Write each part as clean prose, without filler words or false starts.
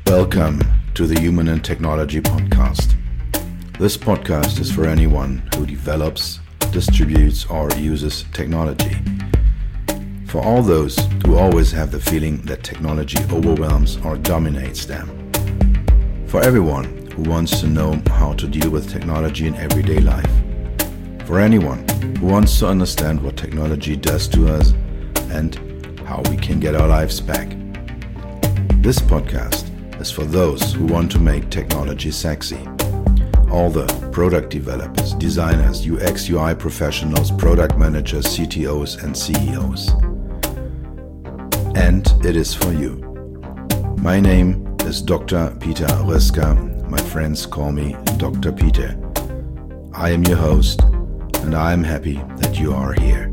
Welcome to the Human and Technology Podcast. This podcast is for anyone who develops, distributes, or uses technology. For all those who always have the feeling that technology overwhelms or dominates them. For everyone who wants to know how to deal with technology in everyday life. For anyone who wants to understand what technology does to us and how we can get our lives back. This podcast is for those who want to make technology sexy. All the product developers, designers, UX, UI professionals, product managers, CTOs, and CEOs. And it is for you. My name is Dr. Peter Röska. My friends call me Dr. Peter. I am your host, and I am happy that you are here.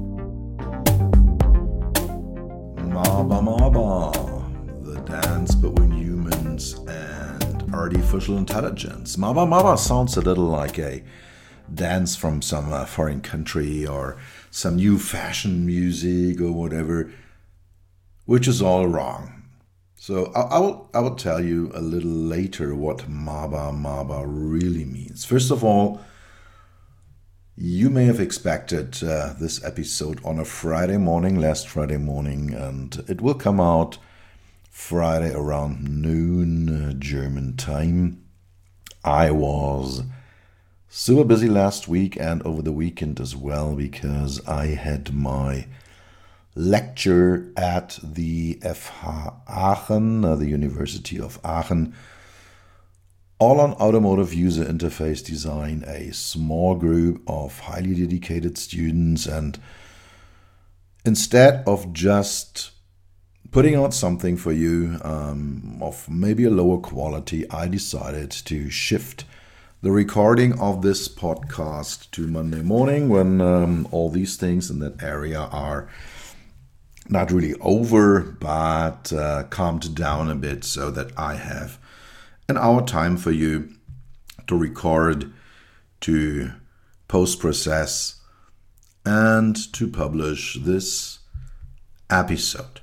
Maba, the dance between humans and artificial intelligence. Maba sounds a little like a dance from some foreign country or some new fashion music or whatever, which is all wrong. So I will tell you a little later what Maba really means. First of all, you may have expected this episode on a Friday morning, last Friday morning, and it will come out Friday around noon German time. I was super busy last week and over the weekend as well because I had my lecture at the FH Aachen, the University of Aachen, all on automotive user interface design, a small group of highly dedicated students, and instead of just putting out something for you of maybe a lower quality, I decided to shift the recording of this podcast to Monday morning when all these things in that area are not really over, but calmed down a bit so that I have an hour time for you to record, to post-process, and to publish this episode.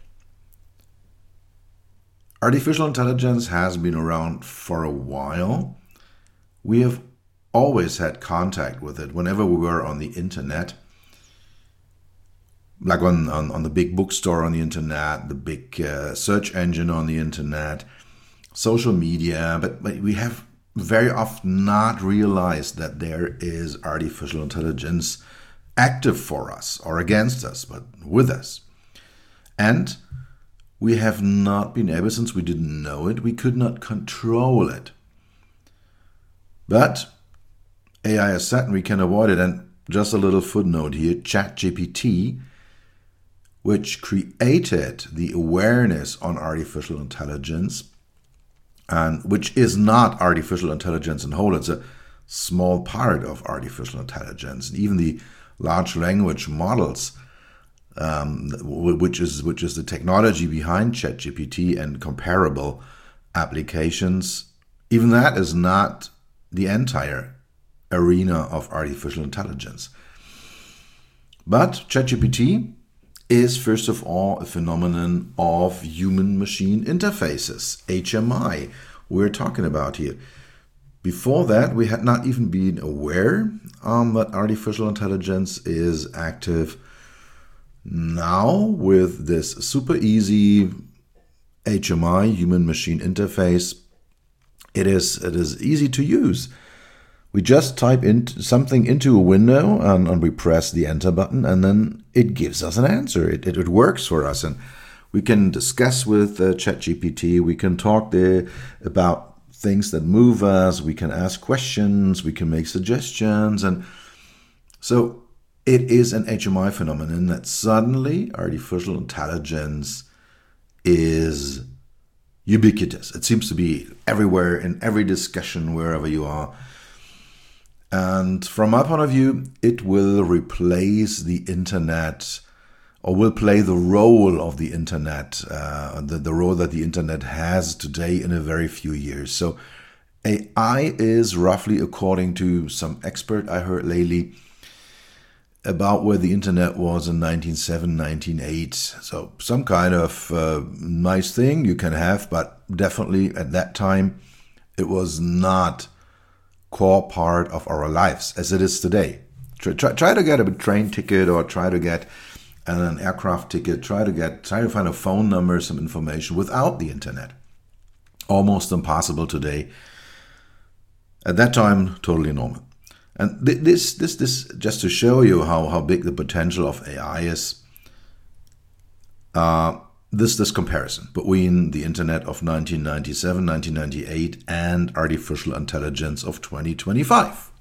Artificial intelligence has been around for a while. We have always had contact with it whenever we were on the internet, like on the big bookstore on the internet, the big search engine on the internet, social media, but we have very often not realized that there is artificial intelligence active for us or against us, but with us. And we have not been able, since we didn't know it, we could not control it. But AI is set and we can avoid it. And just a little footnote here, ChatGPT, which created the awareness on artificial intelligence, and which is not artificial intelligence in whole, it's a small part of artificial intelligence. And even the large language models, which is the technology behind ChatGPT and comparable applications, even that is not the entire arena of artificial intelligence. But ChatGPT is first of all a phenomenon of human-machine interfaces, HMI, we're talking about here. Before that, we had not even been aware that artificial intelligence is active. Now, with this super easy HMI, human-machine interface, it is easy to use. We just type something into a window and we press the enter button, and then it gives us an answer. It works for us, and we can discuss with ChatGPT. We can talk there about things that move us. We can ask questions. We can make suggestions, and so it is an HMI phenomenon that suddenly artificial intelligence is ubiquitous. It seems to be everywhere in every discussion wherever you are. And from my point of view, it will replace the internet, or will play the role of the internet, the role that the internet has today in a very few years. So AI is roughly, according to some expert I heard lately, about where the internet was in 1907, 1908. So some kind of nice thing you can have, but definitely at that time it was not core part of our lives as it is today. Try to get a train ticket, or try to get an aircraft ticket, try to find a phone number, some information without the internet. Almost impossible today. At that time, totally normal. And this just to show you how big the potential of AI is. This comparison between the internet of 1997, 1998 and artificial intelligence of 2025.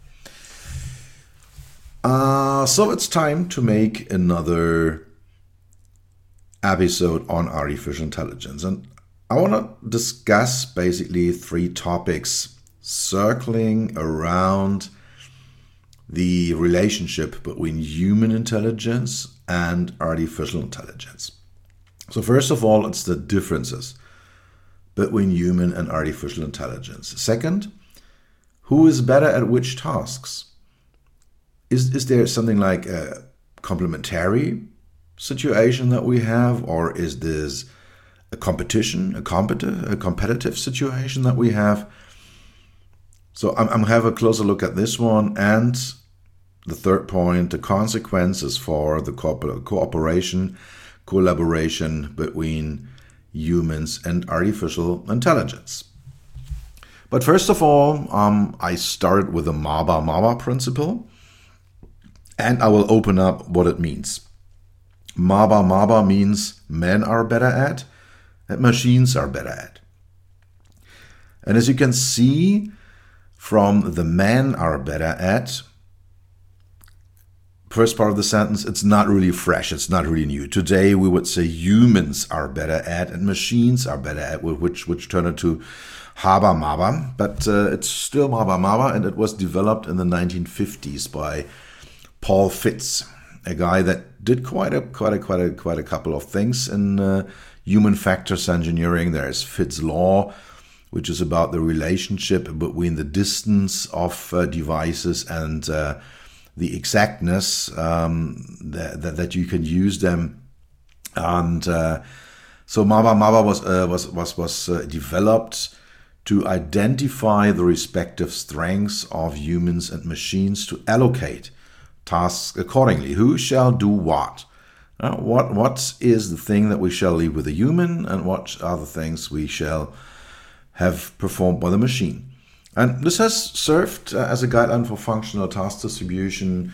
So it's time to make another episode on artificial intelligence. And I want to discuss basically 3 topics circling around the relationship between human intelligence and artificial intelligence. So first of all, it's the differences between human and artificial intelligence. Second, who is better at which tasks? Is there something like a complementary situation that we have, or is this a competition, a competitive situation that we have? So I'm have a closer look at this one, and the third point, the consequences for the collaboration between humans and artificial intelligence. But first of all, I started with the MABA principle, and I will open up what it means. MABA means men are better at, and machines are better at. And as you can see from the men are better at, first part of the sentence, it's not really fresh, it's not really new. Today we would say humans are better at and machines are better at, which turned into HABA-MABA, but it's still MABA, and it was developed in the 1950s by Paul Fitts, a guy that did quite a couple of things in human factors engineering. There's Fitts' law, which is about the relationship between the distance of devices and the exactness that you can use them. And so MABA was developed to identify the respective strengths of humans and machines to allocate tasks accordingly. Who shall do what? What is the thing that we shall leave with the human, and what are the things we shall have performed by the machine? And this has served as a guideline for functional task distribution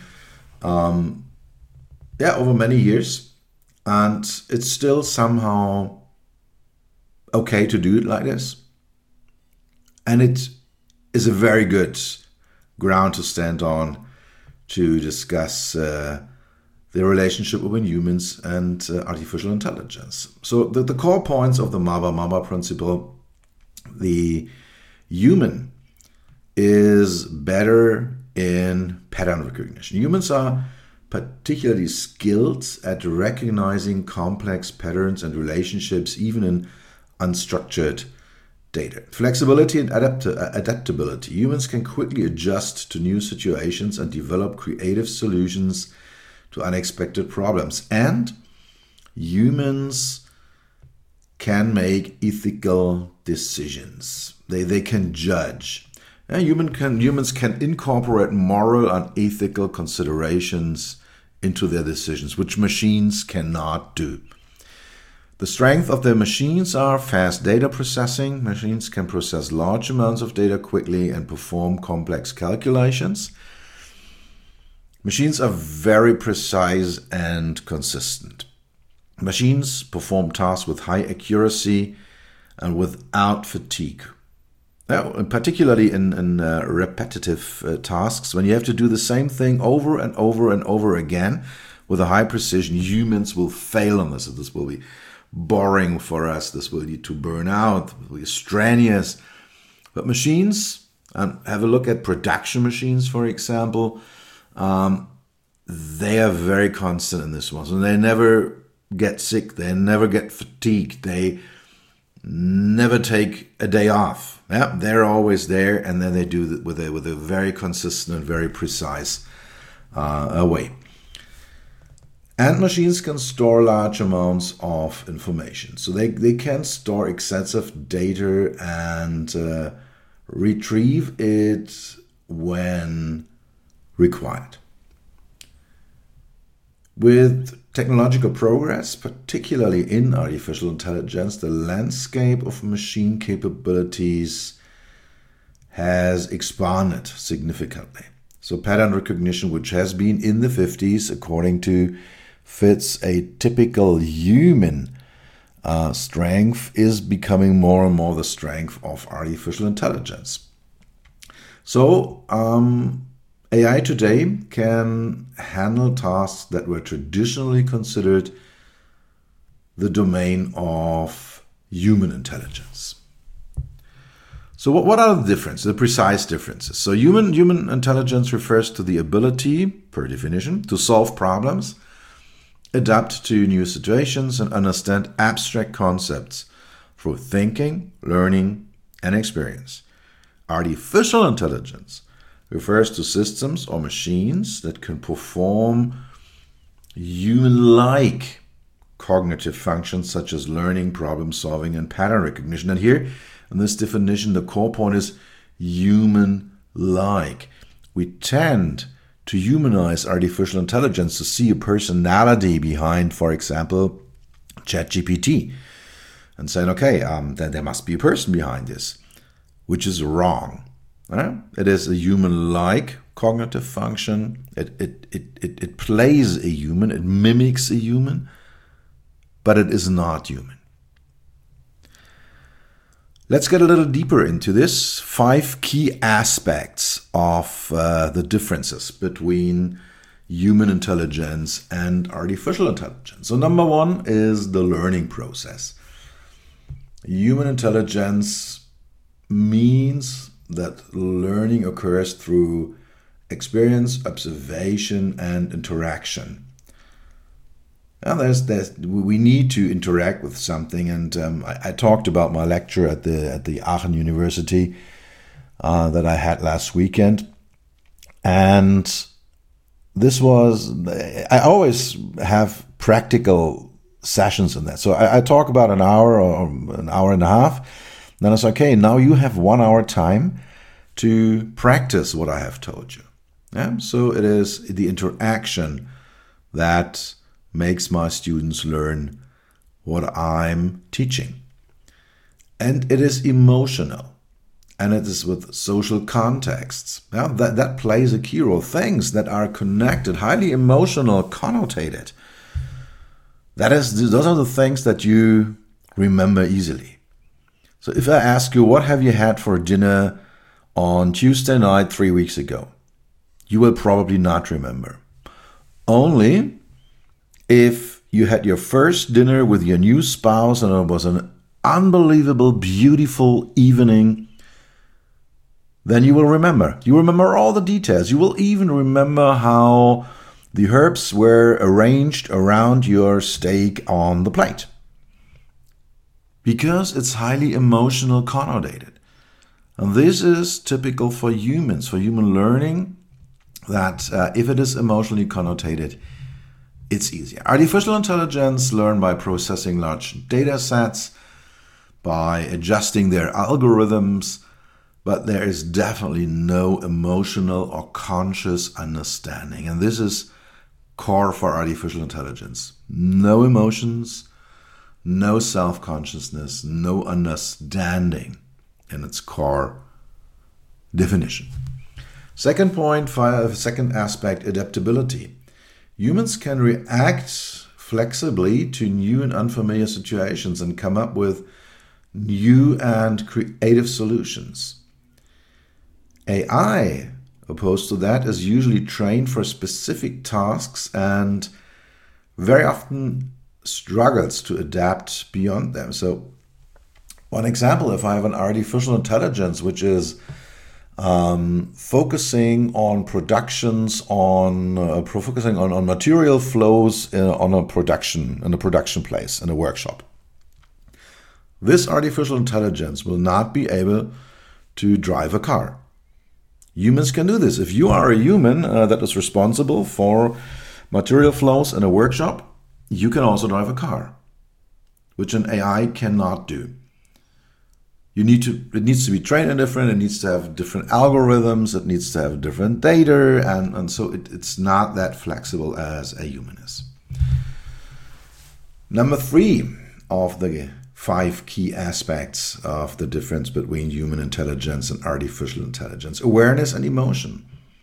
over many years, and it's still somehow okay to do it like this. And it is a very good ground to stand on to discuss the relationship between humans and artificial intelligence. So the core points of the MABA principle: the human is better in pattern recognition. Humans are particularly skilled at recognizing complex patterns and relationships, even in unstructured data. Flexibility and adaptability. Humans can quickly adjust to new situations and develop creative solutions to unexpected problems. And humans can make ethical decisions. They can judge. Humans can incorporate moral and ethical considerations into their decisions, which machines cannot do. The strength of their machines are fast data processing. Machines can process large amounts of data quickly and perform complex calculations. Machines are very precise and consistent. Machines perform tasks with high accuracy and without fatigue. Now, particularly in repetitive tasks, when you have to do the same thing over and over and over again with a high precision, humans will fail on this. This will be boring for us. This will lead to burnout. It will be strenuous. But machines, have a look at production machines, for example. They are very constant in this one. So they never get sick. They never get fatigued. They never take a day off. Yeah, they're always there, and then they do it with a very consistent and very precise way. And machines can store large amounts of information. So they can store excessive data and retrieve it when required. With technological progress, particularly in artificial intelligence, the landscape of machine capabilities has expanded significantly. So pattern recognition, which has been in the 50s, according to Fitts, a typical human strength, is becoming more and more the strength of artificial intelligence. So AI today can handle tasks that were traditionally considered the domain of human intelligence. So what are the differences, the precise differences? So human intelligence refers to the ability, per definition, to solve problems, adapt to new situations, and understand abstract concepts through thinking, learning, and experience. Artificial intelligence refers to systems or machines that can perform human-like cognitive functions such as learning, problem solving, and pattern recognition. And here, in this definition, the core point is human-like. We tend to humanize artificial intelligence, to see a personality behind, for example, ChatGPT, and saying, okay, then there must be a person behind this, which is wrong. It is a human-like cognitive function. It plays a human, it mimics a human, but it is not human. Let's get a little deeper into this. 5 key aspects of the differences between human intelligence and artificial intelligence. So number 1 is the learning process. Human intelligence means that learning occurs through experience, observation, and interaction. And we need to interact with something, and I talked about my lecture at the Aachen University that I had last weekend, and this was, I always have practical sessions in that. So I talk about an hour or an hour and a half. Then it's okay, now you have 1 hour time to practice what I have told you. Yeah? So it is the interaction that makes my students learn what I'm teaching. And it is emotional. And it is with social contexts. Yeah? That plays a key role. Things that are connected, highly emotional, connotated. Those are the things that you remember easily. So if I ask you, what have you had for dinner on Tuesday night 3 weeks ago? You will probably not remember. Only if you had your first dinner with your new spouse and it was an unbelievable, beautiful evening, then you will remember. You remember all the details. You will even remember how the herbs were arranged around your steak on the plate. Because it's highly emotional connotated. And this is typical for humans, for human learning, that if it is emotionally connotated, it's easier. Artificial intelligence learn by processing large data sets, by adjusting their algorithms, but there is definitely no emotional or conscious understanding. And this is core for artificial intelligence. No emotions, no self-consciousness, no understanding in its core definition. Second point, second aspect, adaptability. Humans can react flexibly to new and unfamiliar situations and come up with new and creative solutions. AI, opposed to that, is usually trained for specific tasks and very often struggles to adapt beyond them. So one example, if I have an artificial intelligence which is focusing on productions, focusing on material flows in a production place, in a workshop. This artificial intelligence will not be able to drive a car. Humans can do this. If you are a human that is responsible for material flows in a workshop, you can also drive a car, which an AI cannot do. It needs to be trained in different, it needs to have different algorithms, it needs to have different data, and so it's not that flexible as a human is. Number 3 of the 5 key aspects of the difference between human intelligence and artificial intelligence: awareness and emotion.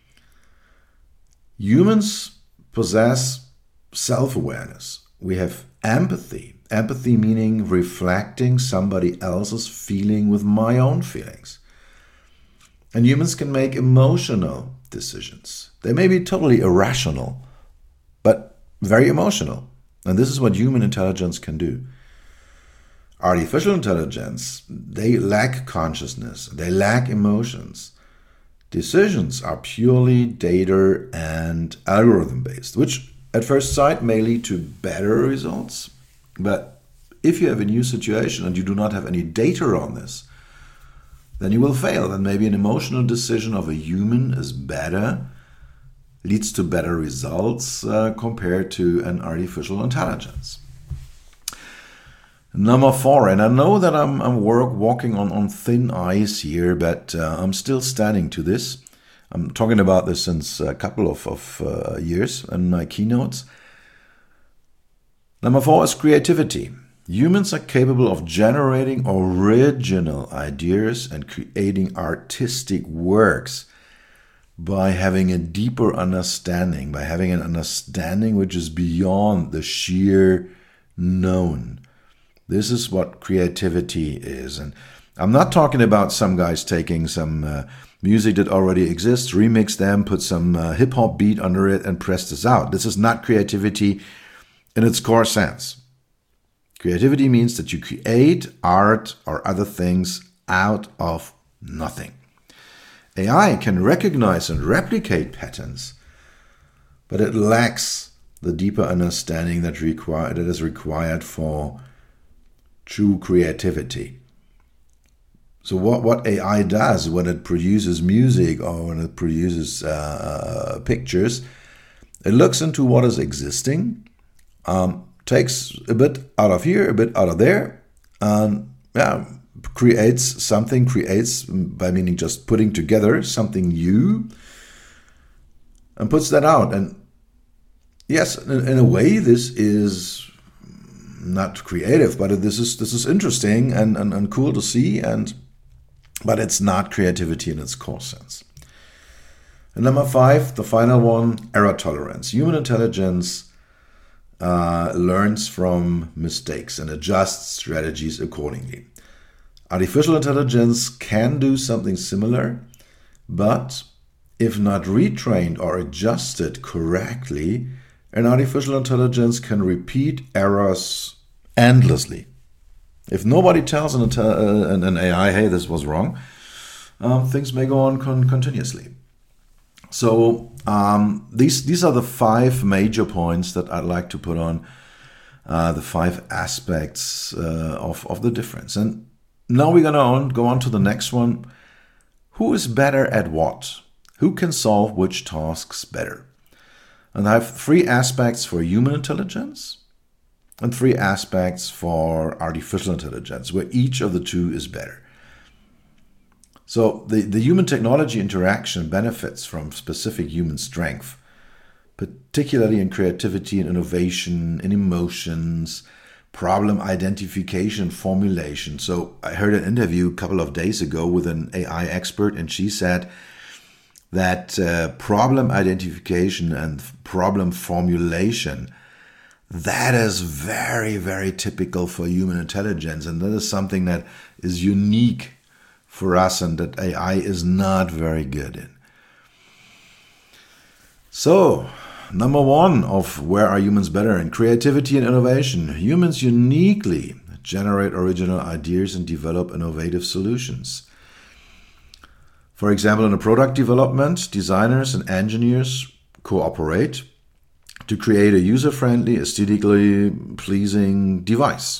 Humans possess self-awareness. We have empathy. Empathy meaning reflecting somebody else's feeling with my own feelings. And humans can make emotional decisions. They may be totally irrational, but very emotional. And this is what human intelligence can do. Artificial intelligence, they lack consciousness. They lack emotions. Decisions are purely data and algorithm based, which at first sight may lead to better results. But if you have a new situation and you do not have any data on this, then you will fail. Then maybe an emotional decision of a human is better, leads to better results compared to an artificial intelligence. Number 4, and I know that I'm walking on thin ice here, but I'm still standing to this. I'm talking about this since a couple of years in my keynotes. Number 4 is creativity. Humans are capable of generating original ideas and creating artistic works by having a deeper understanding, by having an understanding which is beyond the sheer known. This is what creativity is. And I'm not talking about some guys taking some music that already exists, remix them, put some hip-hop beat under it, and press this out. This is not creativity in its core sense. Creativity means that you create art or other things out of nothing. AI can recognize and replicate patterns, but it lacks the deeper understanding that is required for true creativity. So what AI does when it produces music or when it produces pictures, it looks into what is existing, takes a bit out of here, a bit out of there, creates by meaning just putting together something new, and puts that out. And yes, in a way, this is not creative, but this is interesting and cool to see, but it's not creativity in its core sense. And number 5, the final one, error tolerance. Human intelligence learns from mistakes and adjusts strategies accordingly. Artificial intelligence can do something similar, but if not retrained or adjusted correctly, an artificial intelligence can repeat errors endlessly. If nobody tells an AI, hey, this was wrong, things may go on continuously. So these are the 5 major points that I'd like to put on the 5 aspects of the difference. And now we're going to go on to the next one. Who is better at what? Who can solve which tasks better? And I have 3 aspects for human intelligence and 3 aspects for artificial intelligence, where each of the 2 is better. So the human technology interaction benefits from specific human strength, particularly in creativity and innovation, in emotions, problem identification, formulation. So I heard an interview a couple of days ago with an AI expert, and she said that problem identification and problem formulation, that is very, very typical for human intelligence. And that is something that is unique for us and that AI is not very good in. So, number 1 of where are humans better in creativity and innovation. Humans uniquely generate original ideas and develop innovative solutions. For example, in a product development, designers and engineers cooperate to create a user-friendly, aesthetically pleasing device.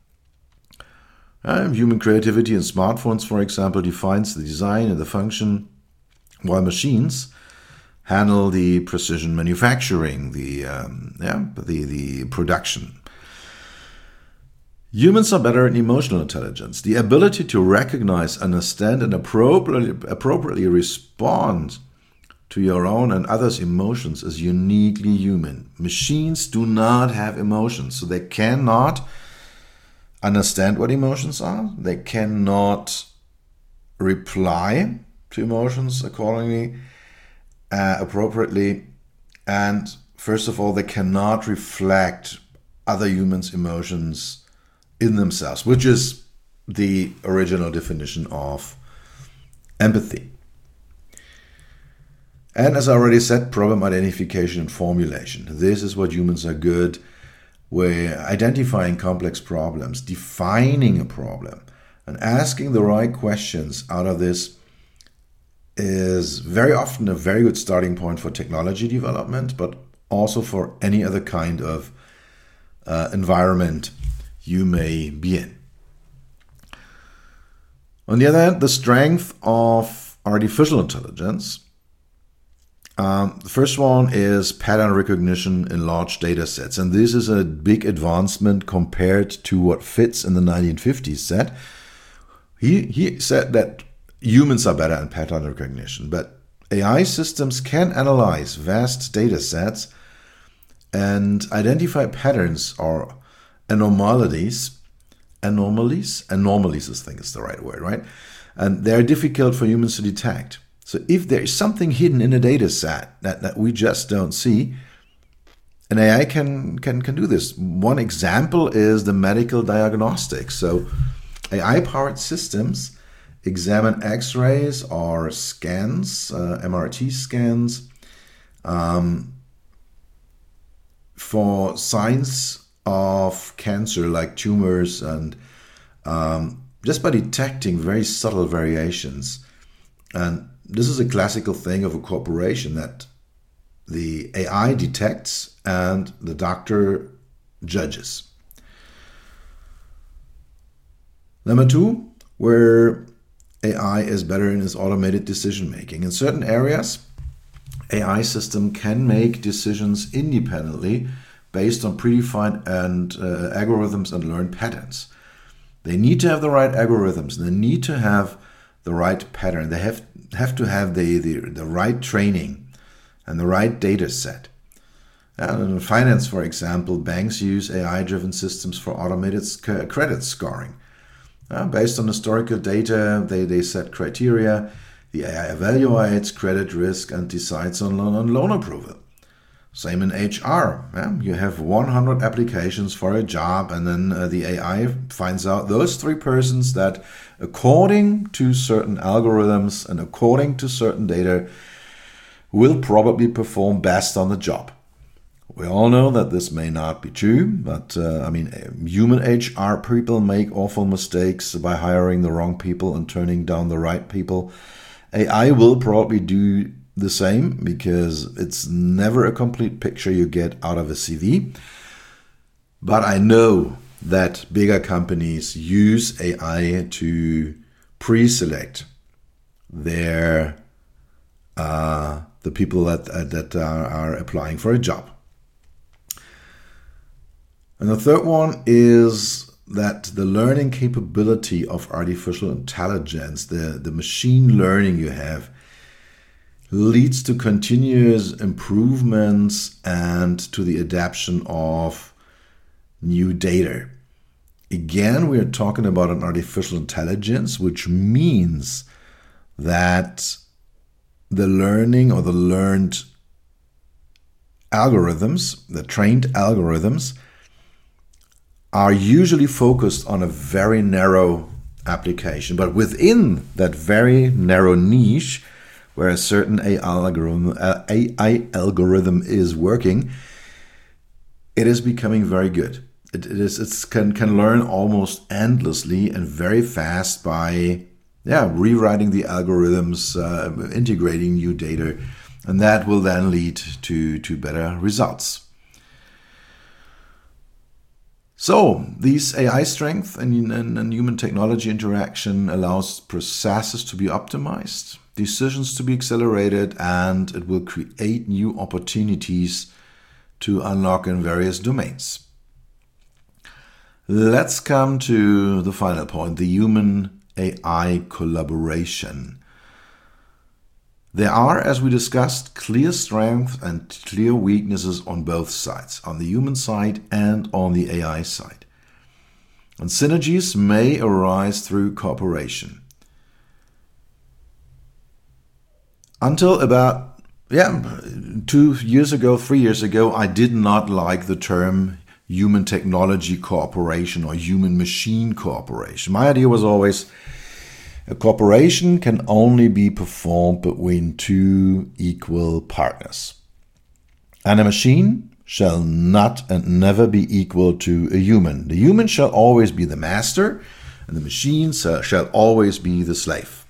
Human creativity in smartphones, for example, defines the design and the function, while machines handle the precision manufacturing, the production. Humans are better in emotional intelligence. The ability to recognize, understand, and appropriately respond to your own and others' emotions is uniquely human. Machines do not have emotions, so they cannot understand what emotions are. They cannot reply to emotions accordingly, appropriately. And first of all, they cannot reflect other humans' emotions in themselves, which is the original definition of empathy. And as I already said, problem identification and formulation. This is what humans are good with: identifying complex problems, defining a problem, and asking the right questions out of this is very often a very good starting point for technology development, but also for any other kind of environment you may be in. On the other hand, the strength of artificial intelligence. The first one is pattern recognition in large data sets. And this is a big advancement compared to what Fitts in the 1950s said. He said that humans are better in pattern recognition, but AI systems can analyze vast data sets and identify patterns or anomalies, I think is the right word, right? And they're difficult for humans to detect. So if there is something hidden in a data set that we just don't see, an AI can do this. One example is the medical diagnostics. So AI-powered systems examine X-rays or scans, MRT scans, for signs of cancer like tumors, and just by detecting very subtle variations. And this is a classical thing of a corporation, that the AI detects and the doctor judges. Number two, where AI is better in is automated decision making. In certain areas, AI system can make decisions independently based on predefined algorithms and learned patterns. They need to have the right algorithms. They need to have the right pattern. They have to have the right training and the right data set. And in finance, for example, banks use AI-driven systems for automated credit scoring. Based on historical data, they set criteria. The AI evaluates credit risk and decides on loan approval. Same in HR. You have 100 applications for a job, and then the AI finds out those 3 persons that, according to certain algorithms and according to certain data, will probably perform best on the job. We all know that this may not be true, but human HR people make awful mistakes by hiring the wrong people and turning down the right people. AI will probably do the same, because it's never a complete picture you get out of a CV. But I know that bigger companies use AI to pre-select their the people that are applying for a job. And the third one is that the learning capability of artificial intelligence, the machine learning you have, leads to continuous improvements and to the adaptation of new data. Again, we are talking about an artificial intelligence, which means that the learning or the learned algorithms, the trained algorithms, are usually focused on a very narrow application. But within that very narrow niche, where a certain AI algorithm is working, it is becoming very good. It can learn almost endlessly and very fast by rewriting the algorithms, integrating new data, and that will then lead to better results. So these AI strength and human technology interaction allows processes to be optimized, decisions to be accelerated, and it will create new opportunities to unlock in various domains. Let's come to the final point, the human AI collaboration. There are, as we discussed, clear strengths and clear weaknesses on both sides, on the human side and on the AI side. And synergies may arise through cooperation. Until about 2 years ago, 3 years ago, I did not like the term human technology cooperation or human machine cooperation. My idea was always a cooperation can only be performed between two equal partners. And a machine shall not and never be equal to a human. The human shall always be the master, and the machine shall always be the slave.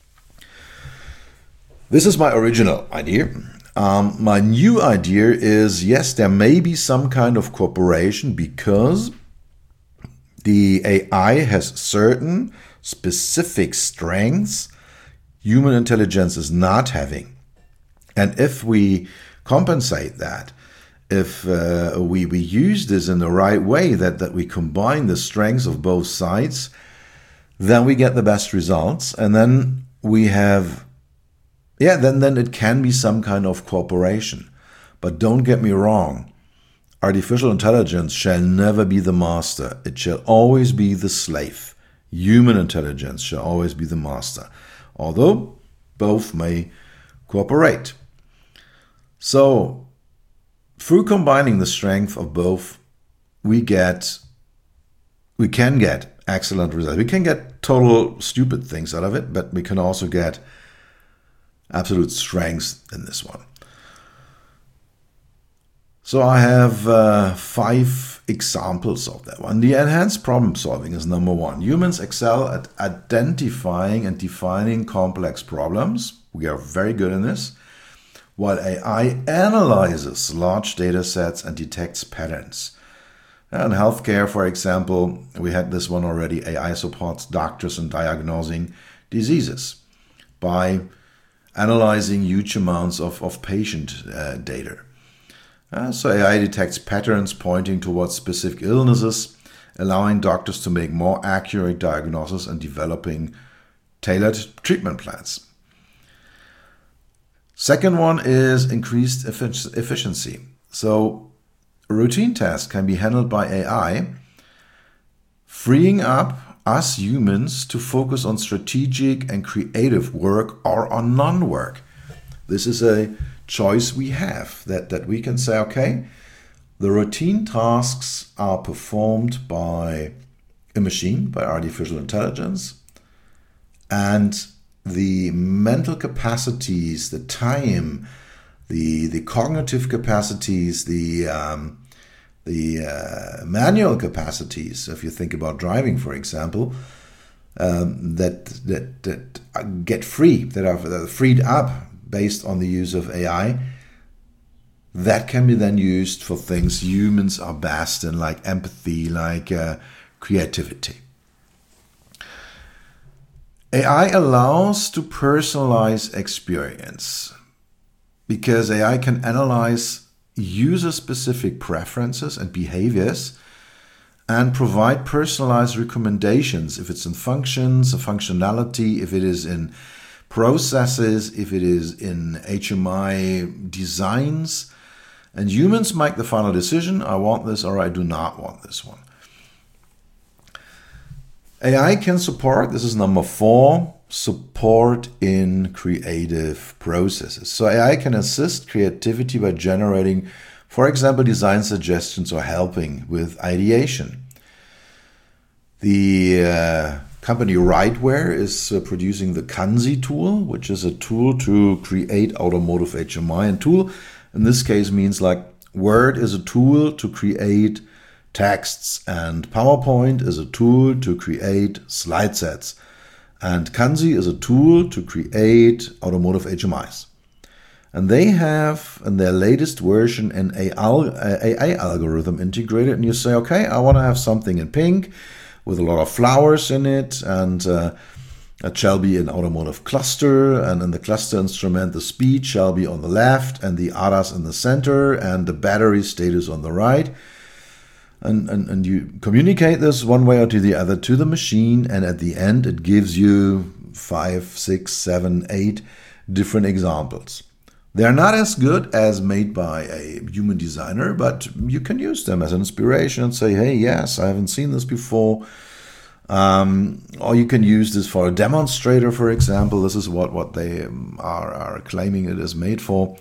This is my original idea. My new idea is, yes, there may be some kind of cooperation because the AI has certain specific strengths human intelligence is not having. And if we compensate that, if we use this in the right way, that we combine the strengths of both sides, then we get the best results. And then we have then it can be some kind of cooperation. But don't get me wrong, artificial intelligence shall never be the master. It shall always be the slave. Human intelligence shall always be the master, although both may cooperate. So, through combining the strength of both, we can get excellent results. We can get total stupid things out of it, but we can also get absolute strengths in this one. So I have 5 examples of that one. The enhanced problem solving is number 1. Humans excel at identifying and defining complex problems. We are very good in this. While AI analyzes large data sets and detects patterns. In healthcare, for example, we had this one already. AI supports doctors in diagnosing diseases by analyzing huge amounts of patient data. So AI detects patterns pointing towards specific illnesses, allowing doctors to make more accurate diagnoses and developing tailored treatment plans. Second one is increased efficiency. So routine tasks can be handled by AI, freeing up us humans to focus on strategic and creative work or on non-work. This is a choice we have, that we can say, okay, the routine tasks are performed by a machine, by artificial intelligence, and the mental capacities, the time, the cognitive capacities, the manual capacities, if you think about driving, for example, that get free, that are freed up based on the use of AI, that can be then used for things humans are best in, like empathy, like creativity. AI allows to personalize experience because AI can analyze user-specific preferences and behaviors and provide personalized recommendations if it's in functions, a functionality, if it is in processes, if it is in HMI designs. And humans make the final decision, I want this or I do not want this one. AI can support, this is number 4, support in creative processes. So AI can assist creativity by generating, for example, design suggestions or helping with ideation. The company Rightware is producing the Kanzi tool, which is a tool to create automotive HMI. And tool in this case means like Word is a tool to create texts, and PowerPoint is a tool to create slide sets, and Kanzi is a tool to create automotive HMIs. And they have in their latest version an AI algorithm integrated, and you say, okay, I want to have something in pink with a lot of flowers in it, and It shall be an automotive cluster, and in the cluster instrument, the speed shall be on the left and the ADAS in the center and the battery status on the right. And you communicate this one way or to the other to the machine, and at the end it gives you 5, 6, 7, 8 different examples. They're not as good as made by a human designer, but you can use them as an inspiration and say, hey, yes, I haven't seen this before. Or you can use this for a demonstrator, for example. This is what they are claiming it is made for.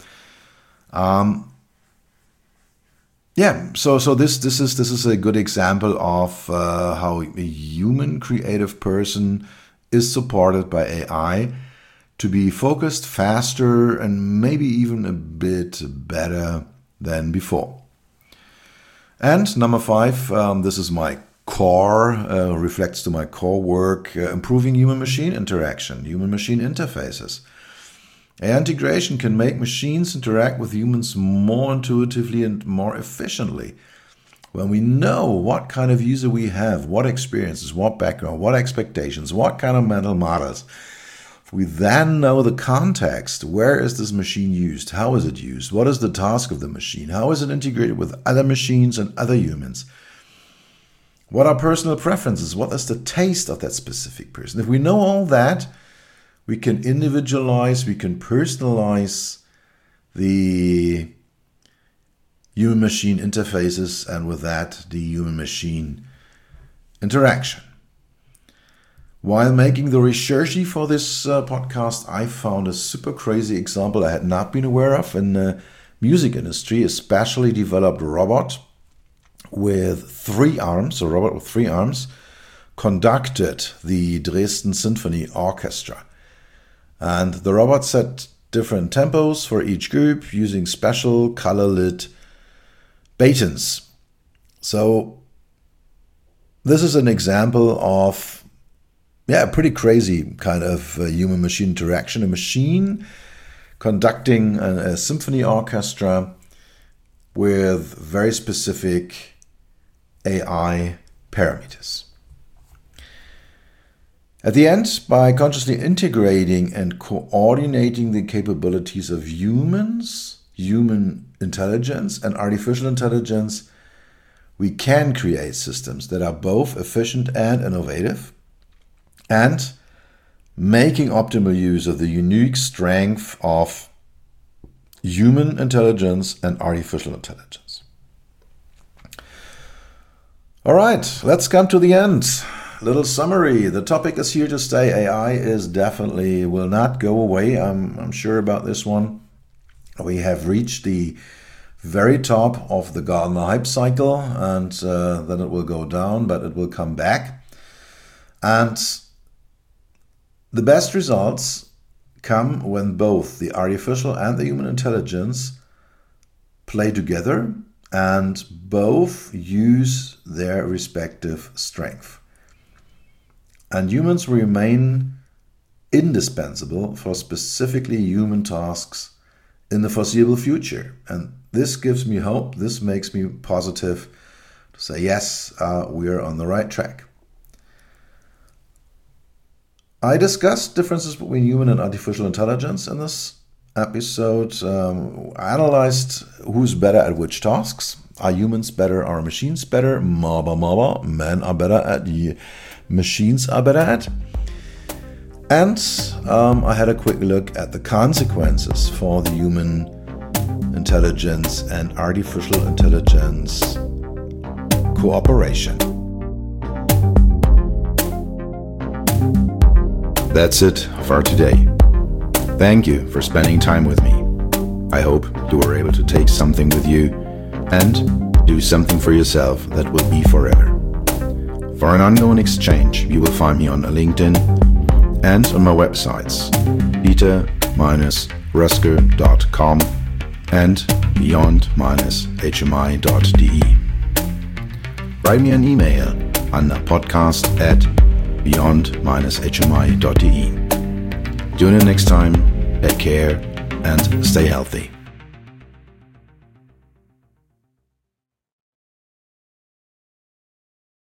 So this is a good example of how a human creative person is supported by AI to be focused faster and maybe even a bit better than before. And number 5, this is my core, reflects to my core work, improving human-machine interaction, human-machine interfaces. AI integration can make machines interact with humans more intuitively and more efficiently. When we know what kind of user we have, what experiences, what background, what expectations, what kind of mental models, we then know the context. Where is this machine used? How is it used? What is the task of the machine? How is it integrated with other machines and other humans? What are personal preferences? What is the taste of that specific person? If we know all that, we can individualize, we can personalize the human-machine interfaces, and with that, the human-machine interaction. While making the research for this podcast, I found a super crazy example I had not been aware of in the music industry, a specially developed robot with 3 arms, a robot with 3 arms, conducted the Dresden Symphony Orchestra. And the robot set different tempos for each group using special color-lit batons. So this is an example of a pretty crazy kind of human-machine interaction. A machine conducting a symphony orchestra with very specific AI parameters. At the end, by consciously integrating and coordinating the capabilities of humans, human intelligence, and artificial intelligence, we can create systems that are both efficient and innovative, and making optimal use of the unique strength of human intelligence and artificial intelligence. All right, let's come to the end. Little summary. The topic is here to stay. AI will not go away. I'm sure about this one. We have reached the very top of the Gartner hype cycle, and then it will go down, but it will come back. And the best results come when both the artificial and the human intelligence play together and both use their respective strength. And humans remain indispensable for specifically human tasks in the foreseeable future. And this gives me hope. This makes me positive to say, yes, we are on the right track. I discussed differences between human and artificial intelligence in this episode. I analyzed who's better at which tasks. Are humans better? Are machines better? Maba. Men are better at, machines are better at. And I had a quick look at the consequences for the human intelligence and artificial intelligence cooperation. That's it for today. Thank you for spending time with me. I hope you were able to take something with you and do something for yourself that will be forever. For an ongoing exchange, you will find me on LinkedIn and on my websites peter-rusker.com and beyond-hmi.de. Write me an email on podcast@beyond-hmi.de. Tune in next time, take care and stay healthy.